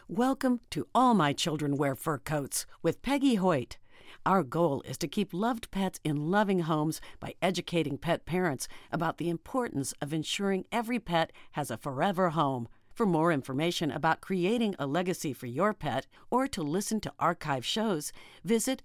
Welcome to All My Children Wear Fur Coats with Peggy Hoyt. Our goal is to keep loved pets in loving homes by educating pet parents about the importance of ensuring every pet has a forever home. For more information about creating a legacy for your pet or to listen to archive shows, visit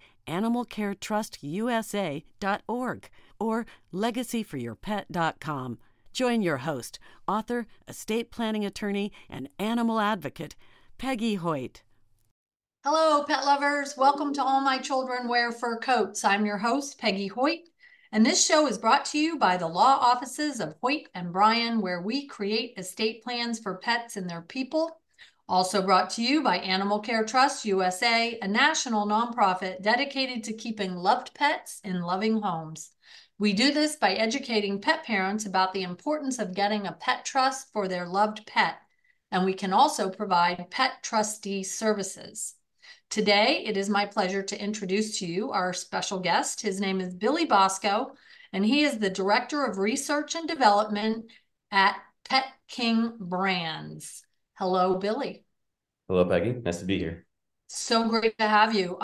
animalcaretrustusa.org or legacyforyourpet.com. Join your host, author, estate planning attorney, and animal advocate, Peggy Hoyt. Hello, pet lovers. Welcome to All My Children Wear Fur Coats. I'm your host, Peggy Hoyt, and this show is brought to you by the law offices of Hoyt and Bryan, where we create estate plans for pets and their people. Also brought to you by Animal Care Trust USA, a national nonprofit dedicated to keeping loved pets in loving homes. We do this by educating pet parents about the importance of getting a pet trust for their loved pet, and we can also provide pet trustee services. Today, it is my pleasure to introduce to you our special guest. His name is Billy Bosco, and he is the Director of Research and Development at Pet King Brands. Hello, Billy. Hello, Peggy. Nice to be here. So great to have you.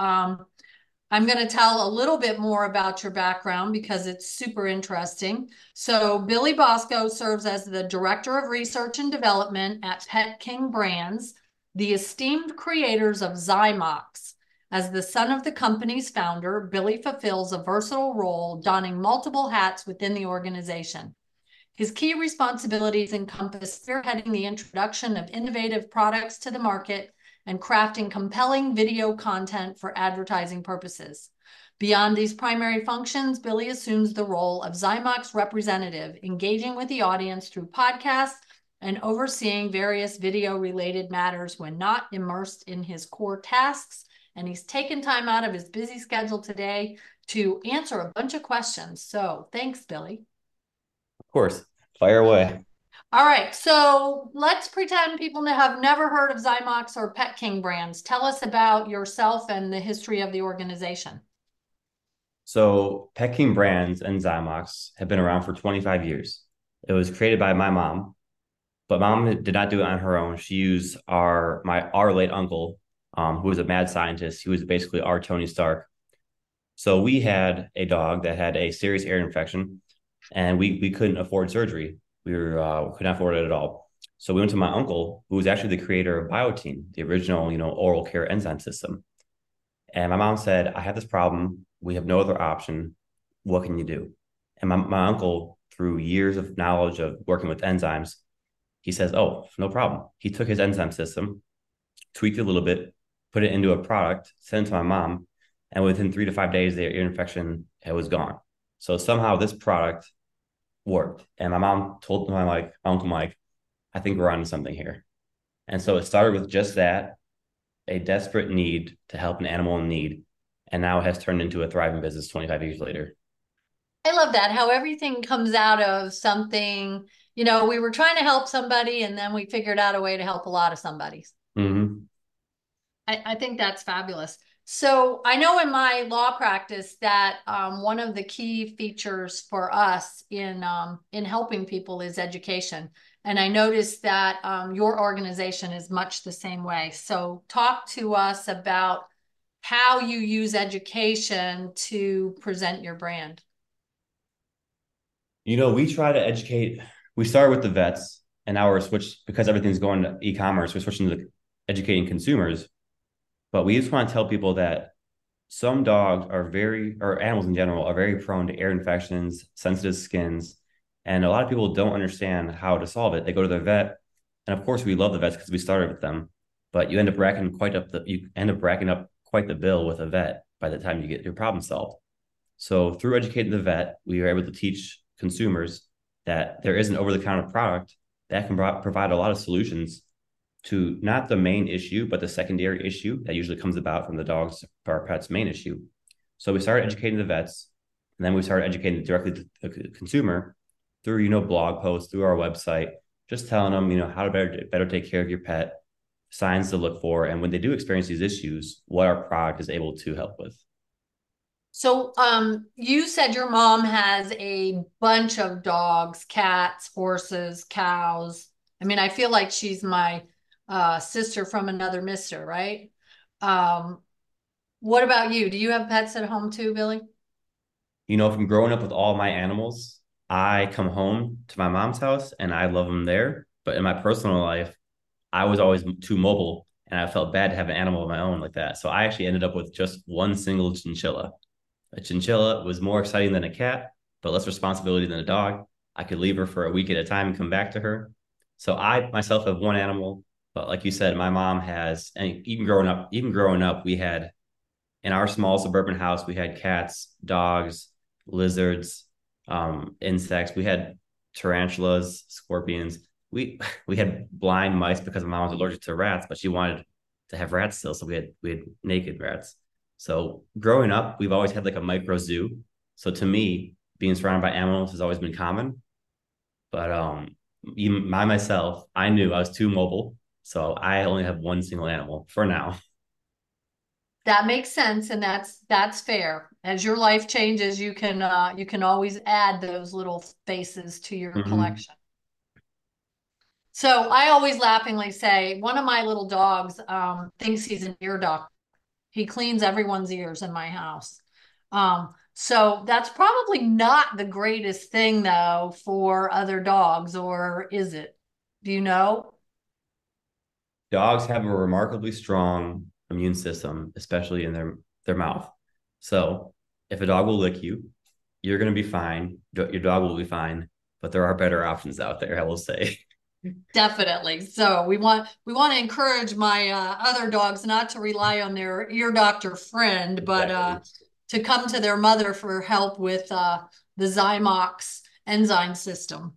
I'm going to tell a little bit more about your background because it's super interesting. So Billy Bosco serves as the Director of Research and Development at Pet King Brands, the esteemed creators of Zymox. As the son of the company's founder, Billy fulfills a versatile role, donning multiple hats within the organization. His key responsibilities encompass spearheading the introduction of innovative products to the market and crafting compelling video content for advertising purposes. Beyond these primary functions, Billy assumes the role of Zymox representative, engaging with the audience through podcasts and overseeing various video-related matters when not immersed in his core tasks. And he's taken time out of his busy schedule today to answer a bunch of questions. So thanks, Billy. Of course. Fire away. All right, so let's pretend people have never heard of Zymox or Pet King Brands. Tell us about yourself and the history of the organization. So Pet King Brands and Zymox have been around for 25 years. It was created by my mom, but mom did not do it on her own. She used our late uncle, who was a mad scientist. He was basically our Tony Stark. So we had a dog that had a serious ear infection, and we couldn't afford surgery. We could not afford it at all. So we went to my uncle, who was actually the creator of Biotin, the original, oral care enzyme system. And my mom said, I have this problem. We have no other option. What can you do? And my uncle, through years of knowledge of working with enzymes, he says, oh, no problem. He took his enzyme system, tweaked it a little bit, put it into a product, sent it to my mom, and within 3 to 5 days, the ear infection was gone. So somehow this product worked. And my mom told my Uncle Mike, I think we're onto something here. And so it started with just that, a desperate need to help an animal in need. And now it has turned into a thriving business 25 years later. I love that, how everything comes out of something. We were trying to help somebody and then we figured out a way to help a lot of somebodies. Mm-hmm. I think that's fabulous. So I know in my law practice that one of the key features for us in helping people is education. And I noticed that your organization is much the same way. So talk to us about how you use education to present your brand. We try to educate. We started with the vets, and now we're switched because everything's going to e-commerce. We're switching to educating consumers. But we just want to tell people that some dogs or animals in general, are very prone to ear infections, sensitive skins. And a lot of people don't understand how to solve it. They go to their vet. And of course, we love the vets because we started with them. But you end up racking up quite the bill with a vet by the time you get your problem solved. So through educating the vet, we are able to teach consumers that there is an over-the-counter product that can provide a lot of solutions to not the main issue, but the secondary issue that usually comes about from the dog's or our pet's main issue. So we started educating the vets, and then we started educating directly the consumer through, blog posts, through our website, just telling them, how to better take care of your pet, signs to look for, and when they do experience these issues, what our product is able to help with. So you said your mom has a bunch of dogs, cats, horses, cows. I mean, I feel like she's my sister from another mister, right? Um, what about you? Do you have pets at home too, Billy? From growing up with all my animals, I come home to my mom's house and I love them there. But in my personal life, I was always too mobile and I felt bad to have an animal of my own like that. So I actually ended up with just one single chinchilla. A chinchilla was more exciting than a cat, but less responsibility than a dog. I could leave her for a week at a time and come back to her. So I myself have one animal, but like you said, my mom has, and even growing up, we had in our small suburban house, we had cats, dogs, lizards, insects. We had tarantulas, scorpions. We had blind mice because my mom was allergic to rats, but she wanted to have rats still, so we had naked rats. So growing up, we've always had like a micro zoo. So to me, being surrounded by animals has always been common. But even myself, I knew I was too mobile, so I only have one single animal for now. That makes sense, and that's fair. As your life changes, you can always add those little faces to your Mhm. collection. So I always laughingly say one of my little dogs thinks he's an ear doctor. He cleans everyone's ears in my house. So that's probably not the greatest thing though for other dogs, or is it? Do you know? Dogs have a remarkably strong immune system, especially in their mouth. So if a dog will lick you, you're going to be fine. Your dog will be fine, but there are better options out there, I will say. Definitely. So we want to encourage my other dogs not to rely on their ear doctor friend, but Exactly. to come to their mother for help with the Zymox enzyme system.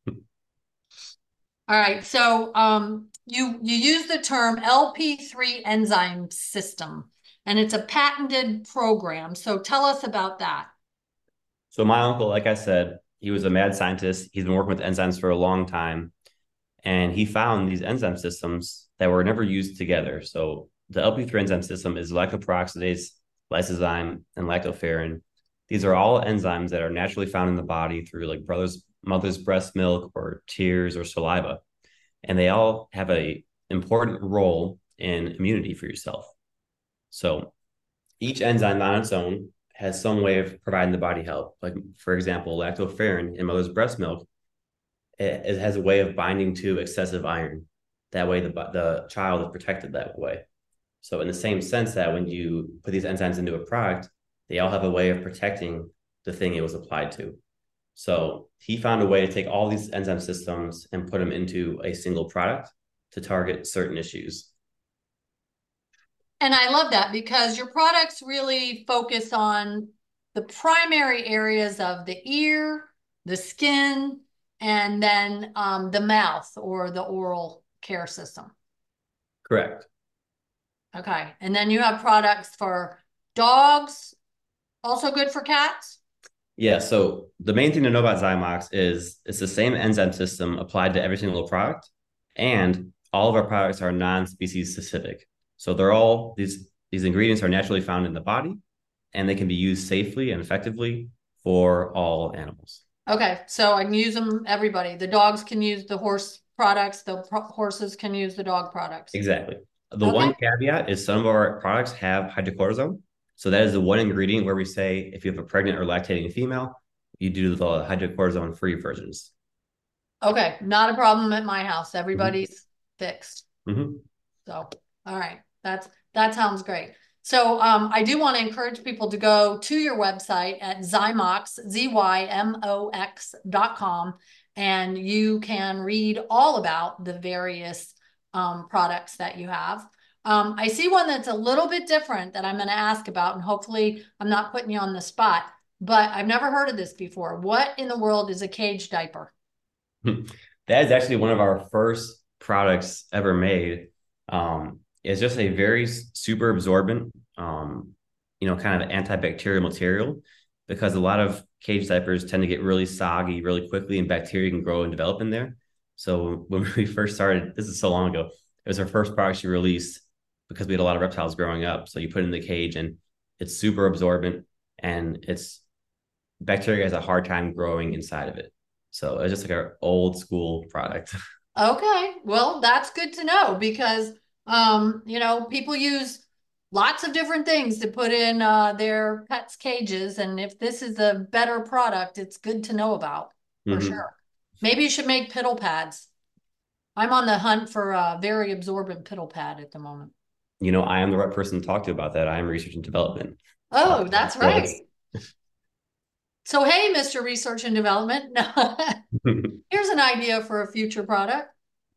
All right. So you use the term LP3 enzyme system, and it's a patented program. So tell us about that. So my uncle, like I said, he was a mad scientist. He's been working with enzymes for a long time, and he found these enzyme systems that were never used together. So the LP3 enzyme system is lactoperoxidase, lysozyme, and lactoferrin. These are all enzymes that are naturally found in the body through like mother's breast milk or tears or saliva, and they all have a important role in immunity for yourself. So each enzyme on its own has some way of providing the body help. Like for example, lactoferrin in mother's breast milk, it has a way of binding to excessive iron. That way, the child is protected that way. So, in the same sense that when you put these enzymes into a product, they all have a way of protecting the thing it was applied to. So, he found a way to take all these enzyme systems and put them into a single product to target certain issues. And I love that because your products really focus on the primary areas of the ear, the skin, and then the mouth or the oral care system. Correct. Okay. And then you have products for dogs, also good for cats. Yeah. So, the main thing to know about Zymox is it's the same enzyme system applied to every single product, and all of our products are non-species specific. So, these ingredients are naturally found in the body and they can be used safely and effectively for all animals. Okay. So I can use them, everybody. The dogs can use the horse products, the horses can use the dog products. Exactly. The Okay. one caveat is some of our products have hydrocortisone. So that is the one ingredient where we say if you have a pregnant or lactating female, you do the hydrocortisone free versions. Okay. Not a problem at my house. Mhm. Everybody's fixed. Mhm. So, all right, that sounds great. So, I do want to encourage people to go to your website at Zymox, ZYMOX.com, and you can read all about the various products that you have. I see one that's a little bit different that I'm going to ask about, and hopefully I'm not putting you on the spot, but I've never heard of this before. What in the world is a cage diaper? That is actually one of our first products ever made. It's just a very super absorbent, kind of antibacterial material because a lot of cage diapers tend to get really soggy really quickly and bacteria can grow and develop in there. So when we first started, this is so long ago, it was our first product she released because we had a lot of reptiles growing up. So you put it in the cage and it's super absorbent and it's bacteria has a hard time growing inside of it. So it's just like our old school product. Okay, well, that's good to know because people use lots of different things to put in their pets' cages, and if this is a better product, it's good to know about for Hmm. sure. Maybe you should make piddle pads. I'm on the hunt for a very absorbent piddle pad at the moment. I am the right person to talk to about that. I am research and development. Oh, that's Yes. right. So, hey, Mr. Research and Development, here's an idea for a future product.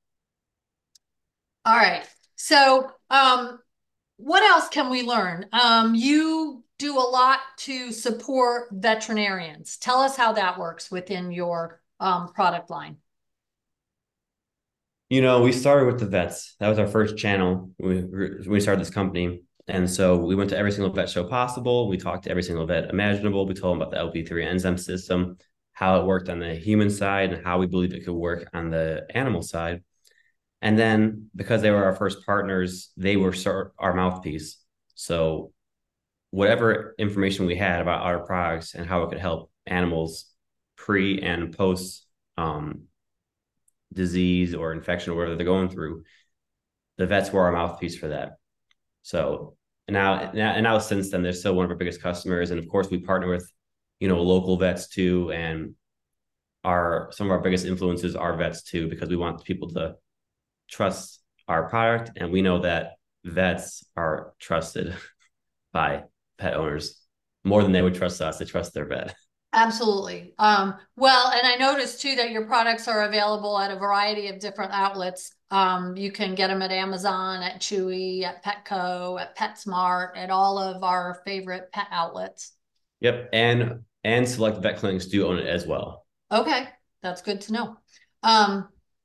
All right. So, what else can we learn? You do a lot to support veterinarians. Tell us how that works within your product line. We started with the vets. That was our first channel when we started this company. And so we went to every single vet show possible. We talked to every single vet imaginable. We told them about the LP3 enzyme system, how it worked on the human side, and how we believe it could work on the animal side. And then because they were our first partners, they were our mouthpiece. So whatever information we had about our products and how it could help animals pre and post disease or infection or whatever they're going through, the vets were our mouthpiece for that. So now since then, they're still one of our biggest customers, and of course, we partner with local vets too, and some of our biggest influences are vets too, because we want people to trust our product, and we know that vets are trusted by pet owners more than they would trust us. They trust their vet. Absolutely. Well, and I noticed too that your products are available at a variety of different outlets. You can get them at Amazon, at Chewy, at Petco, at PetSmart, at all of our favorite pet outlets. Yep, and select vet clinics do own it as well. Okay, that's good to know. Um,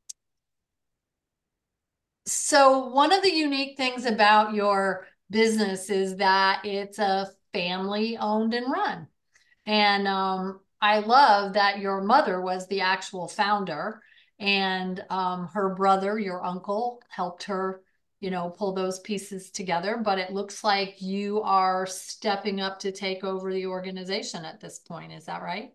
so one of the unique things about your business is that it's a family owned and run. And I love that your mother was the actual founder and her brother, your uncle, helped her, pull those pieces together. But it looks like you are stepping up to take over the organization at this point. Is that right?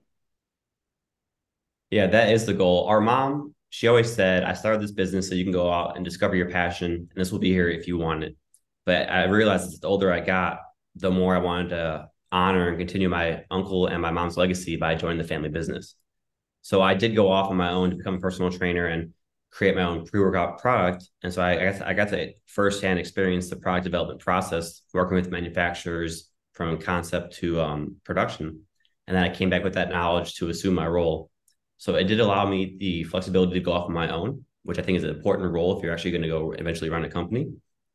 Yeah, that is the goal. Our mom, she always said, I started this business so you can go out and discover your passion, and this will be here if you want it. But I realized as the older I got, the more I wanted to honor and continue my uncle and my mom's legacy by joining the family business. So I did go off on my own to become a personal trainer and create my own pre-workout product. And so I got to firsthand experience the product development process, working with manufacturers from concept to production. And then I came back with that knowledge to assume my role. So it did allow me the flexibility to go off on my own, which I think is an important role if you're actually going to go eventually run a company.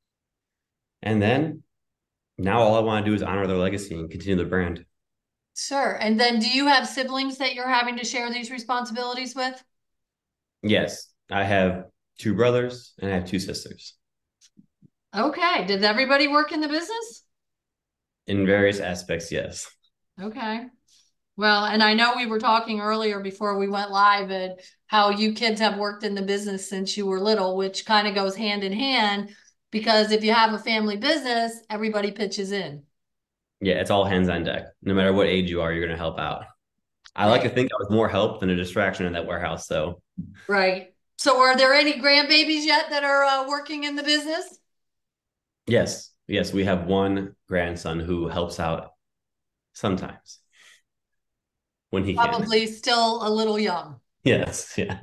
And then now all I want to do is honor their legacy and continue the brand. Sure. And then do you have siblings that you're having to share these responsibilities with? Yes, I have two brothers and I have two sisters Okay. Does everybody work in the business? in various aspects. Yes. Okay. Well, and I know we were talking earlier before we went live at how you kids have worked in the business since you were little, which kind of goes hand in hand because if you have a family business, everybody pitches in. Yeah, it's all hands on deck. No matter what age you are, you're going to help out. I like to Right. think I was more help than a distraction in that warehouse. So, Right. So are there any grandbabies yet that are working in the business? yes, we have one grandson who helps out sometimes when he can. Probably still a little young. Yes, yeah.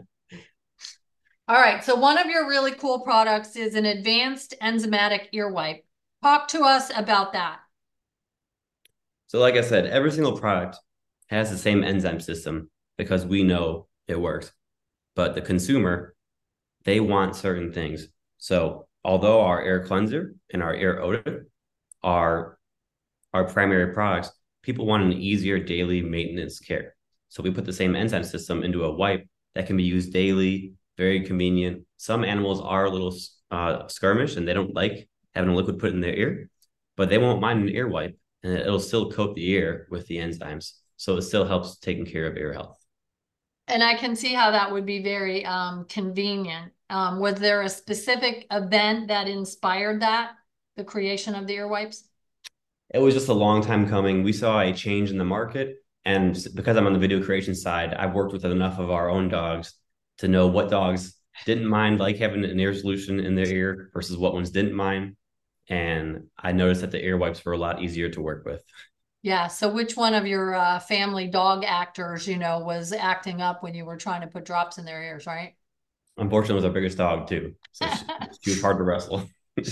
All right. So one of your really cool products is an advanced enzymatic ear wipe. Talk to us about that. So, like I said, every single product has the same enzyme system because we know it works. But the consumer, they want certain things. So, although our air cleanser and our air odor are our primary products, people want an easier daily maintenance care. So, we put the same enzyme system into a wipe that can be used daily, very convenient. Some animals are a little skirmish and they don't like having a liquid put in their ear, but they won't mind an ear wipe and it'll still coat the ear with the enzymes. So, it still helps taking care of ear health. And I can see how that would be very convenient. Was there a specific event that inspired that, the creation of the ear wipes? It was just a long time coming. We saw a change in the market. And because I'm on the video creation side, I've worked with enough of our own dogs to know what dogs didn't mind like having an ear solution in their ear versus what ones didn't mind. And I noticed that the ear wipes were a lot easier to work with. Yeah. So which one of your family dog actors, was acting up when you were trying to put drops in their ears, right? Unfortunately, it was our biggest dog too. So she was hard to wrestle.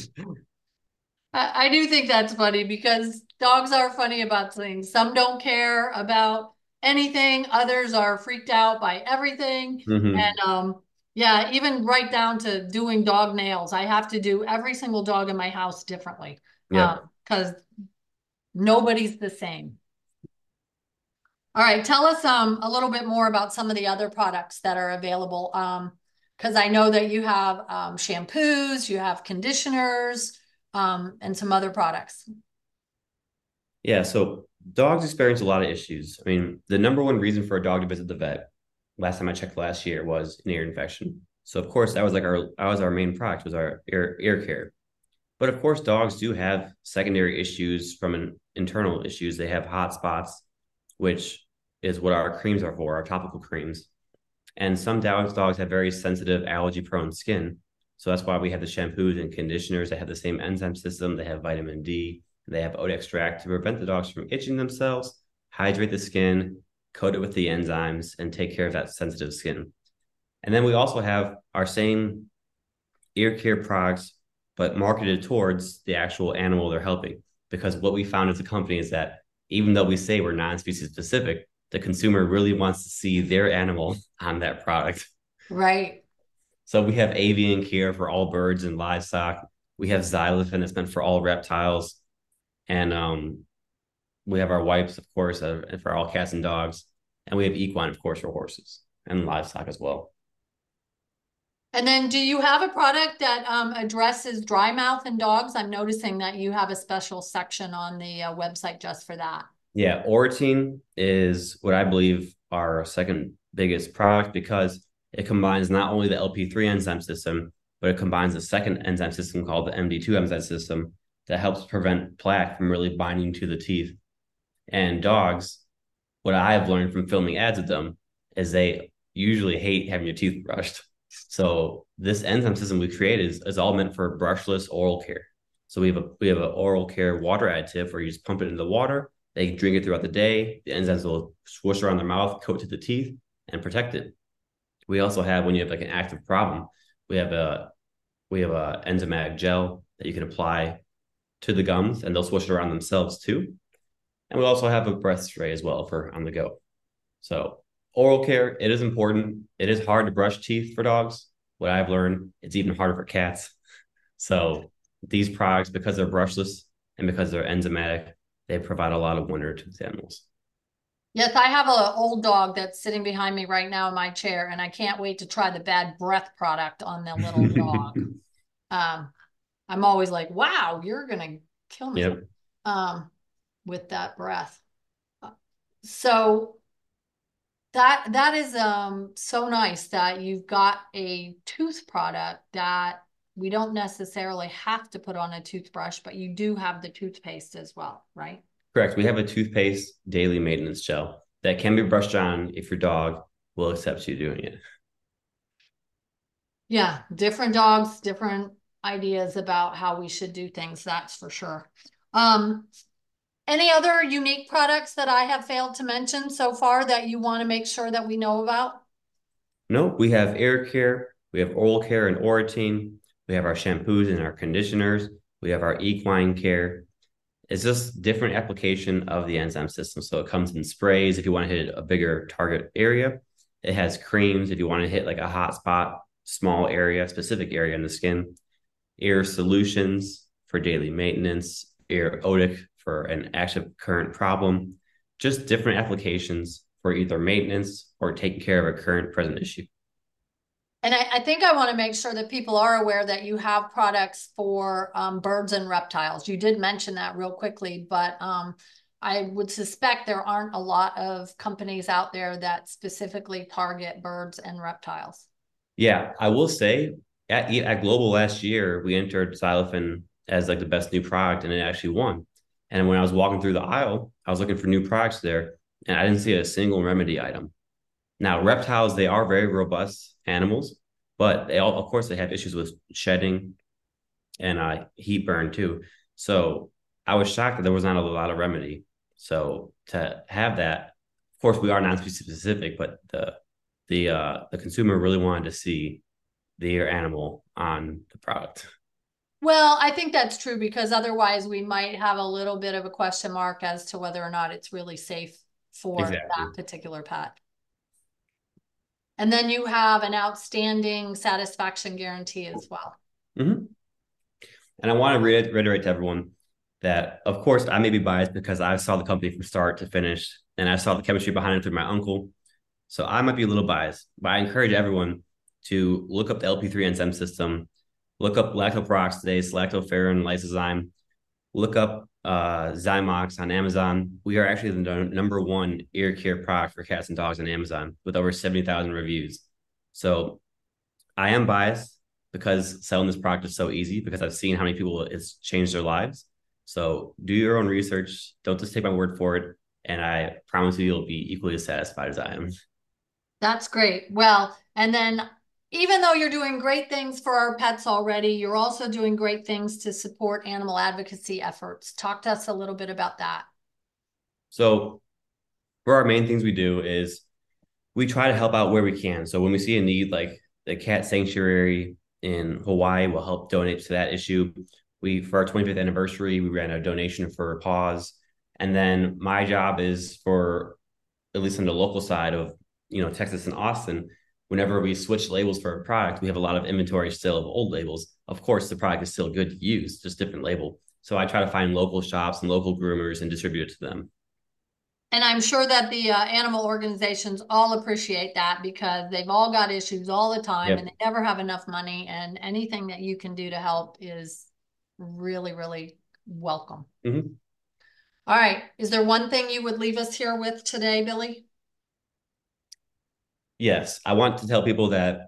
I do think that's funny because dogs are funny about things. Some don't care about anything, others are freaked out by everything. Mm-hmm. And yeah, even right down to doing dog nails. I have to do every single dog in my house differently. Yep. Because nobody's the same. All right, tell us a little bit more about some of the other products that are available. Because I know that you have shampoos, you have conditioners, and some other products. Yeah. So dogs experience a lot of issues. I mean, the number one reason for a dog to visit the vet, last time I checked last year, was an ear infection. So of course that was like our main product was our ear care. But of course, dogs do have secondary issues from an internal issues. They have hot spots, which is what our creams are for, our topical creams. And some dogs have very sensitive allergy prone skin. So that's why we have the shampoos and conditioners that have the same enzyme system. They have vitamin D, they have oat extract to prevent the dogs from itching themselves, hydrate the skin, coat it with the enzymes, and take care of that sensitive skin. And then we also have our same ear care products, but marketed towards the actual animal they're helping. Because what we found as a company is that even though we say we're non-species specific, the consumer really wants to see their animal on that product. Right. So we have avian care for all birds and livestock. We have xylophone that's meant for all reptiles. And we have our wipes, of course, for all cats and dogs. And we have equine, of course, for horses and livestock as well. And then do you have a product that addresses dry mouth in dogs? I'm noticing that you have a special section on the website just for that. Yeah, Oratine is what I believe our second biggest product because it combines not only the LP3 enzyme system, but it combines a second enzyme system called the MD2 enzyme system that helps prevent plaque from really binding to the teeth. And dogs, what I have learned from filming ads with them is they usually hate having your teeth brushed. So this enzyme system we created is all meant for brushless oral care. So we have an oral care water additive where you just pump it into the water. They drink it throughout the day. The enzymes will swoosh around their mouth, coat to the teeth, and protect it. We also have when you have like an active problem, we have a enzymatic gel that you can apply to the gums, and they'll swoosh it around themselves too. And we also have a breath spray as well for on the go. So oral care, it is important. It is hard to brush teeth for dogs. What I've learned, it's even harder for cats. So these products, because they're brushless and because they're enzymatic, they provide a lot of wonder to the animals. Yes, I have an old dog that's sitting behind me right now in my chair, and I can't wait to try the bad breath product on the little dog. I'm always like, wow, you're gonna kill me. Yep. With that breath. So that is so nice that you've got a tooth product that we don't necessarily have to put on a toothbrush, but you do have the toothpaste as well, right? Correct. We have a toothpaste daily maintenance gel that can be brushed on if your dog will accept you doing it. Yeah, different dogs, different ideas about how we should do things, that's for sure. Any other unique products that I have failed to mention so far that you want to make sure that we know about? No, we have ear care, we have oral care and Oratine, we have our shampoos and our conditioners, we have our equine care. It's just different application of the enzyme system. So it comes in sprays if you want to hit a bigger target area. It has creams if you want to hit like a hot spot, small area, specific area in the skin. Ear solutions for daily maintenance, ear otic for an active current problem. Just different applications for either maintenance or taking care of a current present issue. And I think I want to make sure that people are aware that you have products for birds and reptiles. You did mention that real quickly, but I would suspect there aren't a lot of companies out there that specifically target birds and reptiles. Yeah, I will say at Global last year, we entered Xylophone as like the best new product and it actually won. And when I was walking through the aisle, I was looking for new products there and I didn't see a single remedy item. Now, reptiles, they are very robust animals, but of course, they have issues with shedding and heat burn too. So I was shocked that there was not a lot of remedy. So to have that, of course, we are non-species specific, but the consumer really wanted to see their animal on the product. Well, I think that's true because otherwise we might have a little bit of a question mark as to whether or not it's really safe for Exactly. that particular pet. And then you have an outstanding satisfaction guarantee as well. Mm-hmm. And I want to reiterate to everyone that, of course, I may be biased because I saw the company from start to finish, and I saw the chemistry behind it through my uncle. So I might be a little biased, but I encourage everyone to look up the LP3 enzyme system, look up lactoperoxidase, lactoferrin, lysozyme, look up Zymox on Amazon. We are actually the number one ear care product for cats and dogs on Amazon with over 70,000 reviews. So I am biased because selling this product is so easy because I've seen how many people it's changed their lives. So do your own research. Don't just take my word for it. And I promise you, you'll be equally as satisfied as I am. That's great. Well, and then even though you're doing great things for our pets already, you're also doing great things to support animal advocacy efforts. Talk to us a little bit about that. So for our main things we do is we try to help out where we can. So when we see a need, like the cat sanctuary in Hawaii, will help donate to that issue. For our 25th anniversary, we ran a donation for Paws. And then my job is for, at least on the local side of, Texas and Austin, whenever we switch labels for a product, we have a lot of inventory still of old labels. Of course, the product is still good to use, just different label. So I try to find local shops and local groomers and distribute it to them. And I'm sure that the animal organizations all appreciate that because they've all got issues all the time. Yep. And they never have enough money. And anything that you can do to help is really, really welcome. Mm-hmm. All right. Is there one thing you would leave us here with today, Billy? Yes. I want to tell people that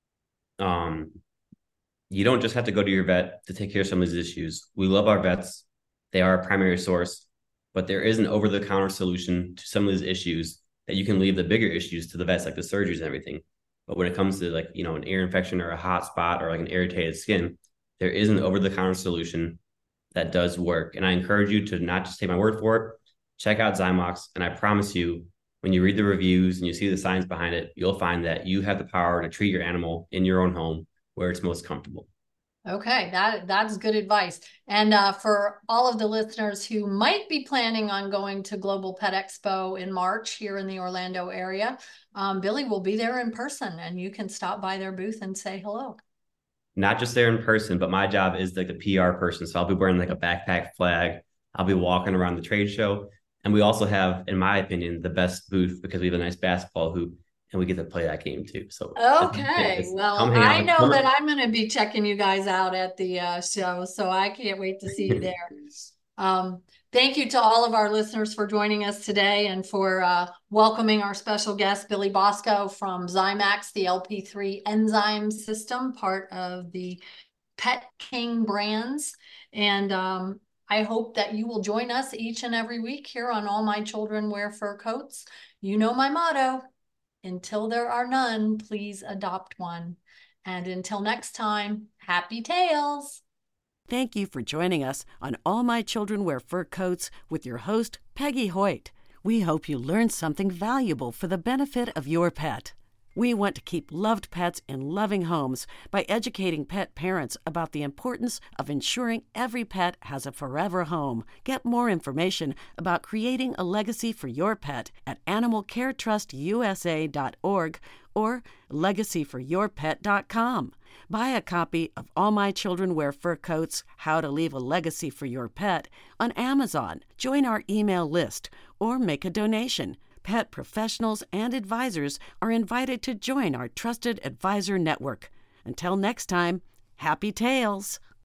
you don't just have to go to your vet to take care of some of these issues. We love our vets. They are a primary source, but there is an over-the-counter solution to some of these issues that you can leave the bigger issues to the vets, like the surgeries and everything. But when it comes to an ear infection or a hot spot or like an irritated skin, there is an over-the-counter solution that does work. And I encourage you to not just take my word for it. Check out Zymox. And I promise you, when you read the reviews and you see the science behind it, you'll find that you have the power to treat your animal in your own home where it's most comfortable. Okay, that's good advice. And for all of the listeners who might be planning on going to Global Pet Expo in March here in the Orlando area, Billy will be there in person and you can stop by their booth and say hello. Not just there in person, but my job is like the PR person. So I'll be wearing like a backpack flag. I'll be walking around the trade show. And we also have, in my opinion, the best booth because we have a nice basketball hoop and we get to play that game too. So okay, well, I know that I'm going to be checking you guys out at the show, so I can't wait to see you there. Thank you to all of our listeners for joining us today and for welcoming our special guest, Billy Bosco from Zymax, the LP3 enzyme system, part of the Pet King brands. And I hope that you will join us each and every week here on All My Children Wear Fur Coats. You know my motto, until there are none, please adopt one. And until next time, happy tails. Thank you for joining us on All My Children Wear Fur Coats with your host, Peggy Hoyt. We hope you learned something valuable for the benefit of your pet. We want to keep loved pets in loving homes by educating pet parents about the importance of ensuring every pet has a forever home. Get more information about creating a legacy for your pet at animalcaretrustusa.org or legacyforyourpet.com. Buy a copy of All My Children Wear Fur Coats, How to Leave a Legacy for Your Pet on Amazon. Join our email list or make a donation. Pet professionals and advisors are invited to join our trusted advisor network. Until next time, happy tails!